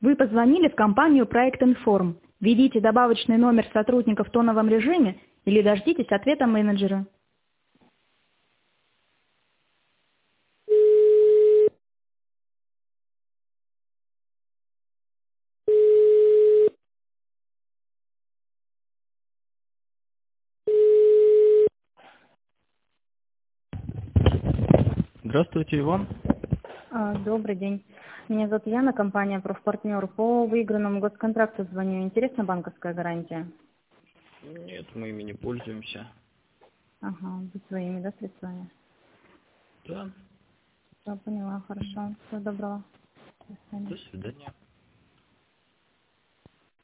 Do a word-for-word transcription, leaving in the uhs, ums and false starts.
Вы позвонили в компанию «Проект Информ». Введите добавочный номер сотрудника в тоновом режиме или дождитесь ответа менеджера. Здравствуйте, Иван. А, Добрый день. Меня зовут Яна, компания «Профпартнер». По выигранному госконтракту звоню. Интересна банковская гарантия? Нет, мы ими не пользуемся. Ага, вы своими, да, средствами? Да, Да, поняла, хорошо. Всего доброго. До свидания. до свидания.